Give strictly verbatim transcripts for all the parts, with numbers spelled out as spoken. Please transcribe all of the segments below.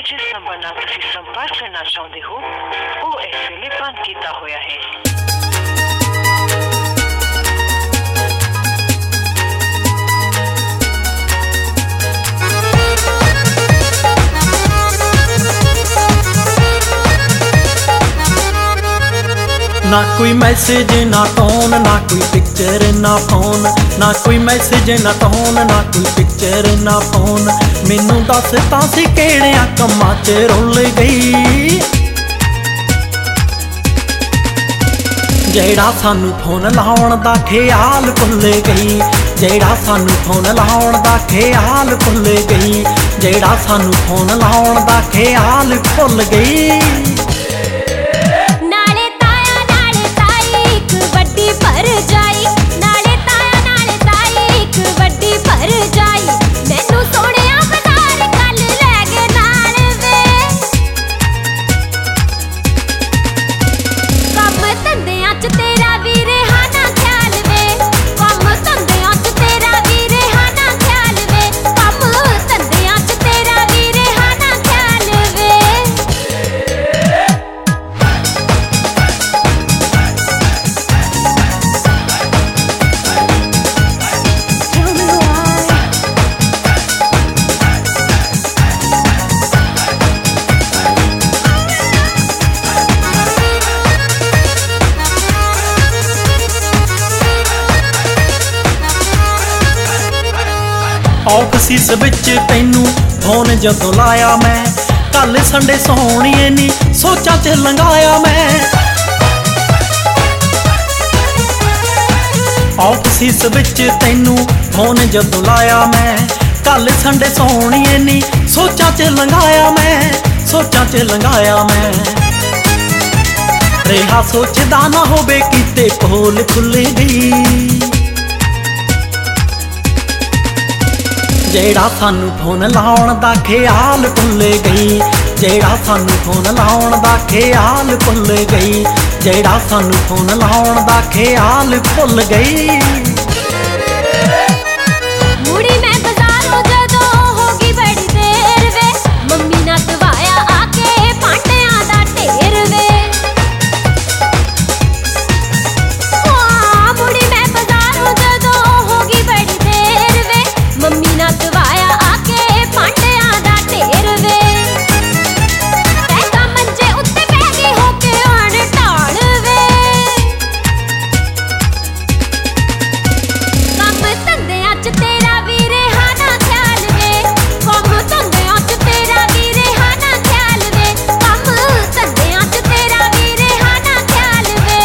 जिस नंबर ਨਾਲ ਤੁਸੀਂ ਸੰਪਰਕ ਕਰਨਾ ਚਾਹੁੰਦੇ ਹੋ ਉਹ ਇਸ ਵੇਲੇ ਬੰਦ ਕੀਤਾ ਹੋਇਆ ਹੈ। ना कोई मैसेज ना टोन ना कोई पिक्चर ना फोन, ना कोई मैसेज ना टोन ना कोई पिक्चर ना फोन। मैनू दस तां सी किहड़ियां कम्मां च रुल गई, जेड़ा सानू फोन लाउण दा ख्याल भुल गई, जेड़ा सानू फोन लाउण दा ख्याल भुल गई, जेड़ा सानू फोन लाउण दा ख्याल भुल गई। भर जाई नाले ताया नाले ताई एक वड्डी भर जाई, मैनू सोहणिया बाजार कल लै गए नाल वे। कम धंधियां च तेरा भी रहा ना ख्याल वे, कम धंधियां च तेरा भी रहा ना ख्याल वे, कम धंधियां च तेरा भी रहा ना ख्याल वे। ऑफिस विच तैनू फोन जदों लाया मैं, कल संडे सोहणीए नी सोचा च लंघाया मैं। ऑफिस विच तैनू फोन जदों लाया मैं, कल संडे सोहणीए नी सोचा च लंघाया मैं, सोचा च लंघाया मैं। रेहा सोचदा ना होवे किते पोल खुल गई, जेड़ा सानू फोन लाउण दा ख्याल भुल गई, जेड़ा सानू फोन लाउण दा ख्याल भुल गई, जेड़ा सानू फोन लाउण दा ख्याल भुल गई। मुड़ी मैं बाजारों जदों होगी बड़ी देर वे, मम्मी ना दवाया आके भांडियां दा ढेर वे। हाँ मुड़ी मैं बाजारों जदों होगी बड़ी देर वे, मम्मी ना दवाया आके भांडियां दा ढेर वे। तैं मंजे उत्ते बह गई होके आण ढाल वे। कम धंधियां च तेरा भी रहा ना ख्याल वे, कम धंधियां च तेरा भी रहा ना ख्याल वे, कम धंधियां च तेरा भी रहा ना ख्याल वे।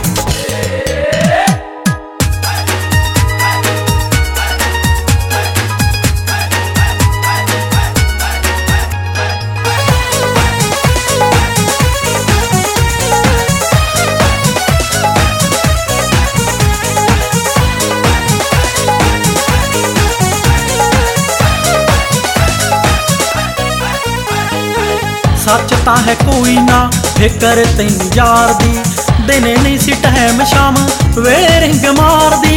सच तां है कोई ना फिकर तैनू यार दी, दिने नहीं सी टैम शाम वेले रिंग मार दी।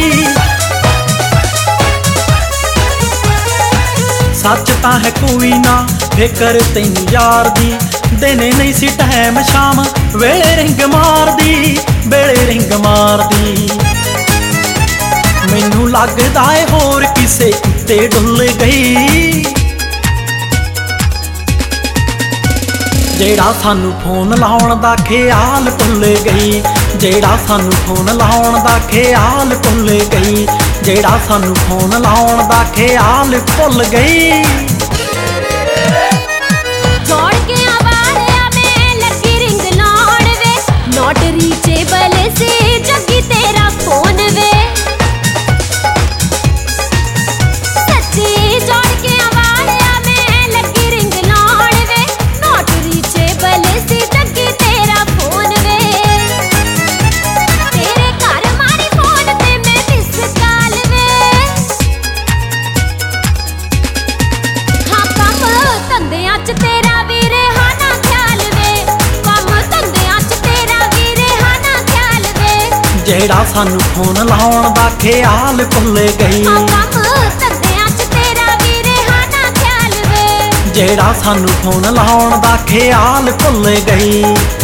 सच तां है कोई ना फिकर तैनू यार दी, दिने नहीं सी टैम शाम वेले रिंग मार दी, वेले रिंग मार दी। मैनू लगदा है होर किसे उत्ते डुल गई, जेड़ा सानू फोन लाउण दा ख्याल भुल गई, जेड़ा सानू फोन लाउण दा ख्याल भुल गई, जेड़ा सानू फोन लाउण दा ख्याल भुल गई। जोड़ के आवाज़ में लगी रिंग लाउण वे, नॉट रीचेबल से जगी तेरा फोन वे। सच्ची जोड़ के आवाज़ में लगी रिंग लाउण वे, नॉट रीचेबल से जगी तेरा फोन वे। तेरे घर मारी फोन ते मैं मिस कॉल वे। हाँ कम धंधियां च तेरा भी रहा ना ख्याल वे, कम धंधियां च तेरा भी रहा ना ख्याल वे। जेड़ा सानू फोन लाउण दा ख्याल भुल गई, हाँ कम धंधियां च तेरा भी रहा ना ख्याल वे। ਜਿਹੜਾ ਸਾਨੂੰ ਫੋਨ ਲਾਉਣ ਦਾ ਖਿਆਲ ਭੁੱਲ ਗਈ।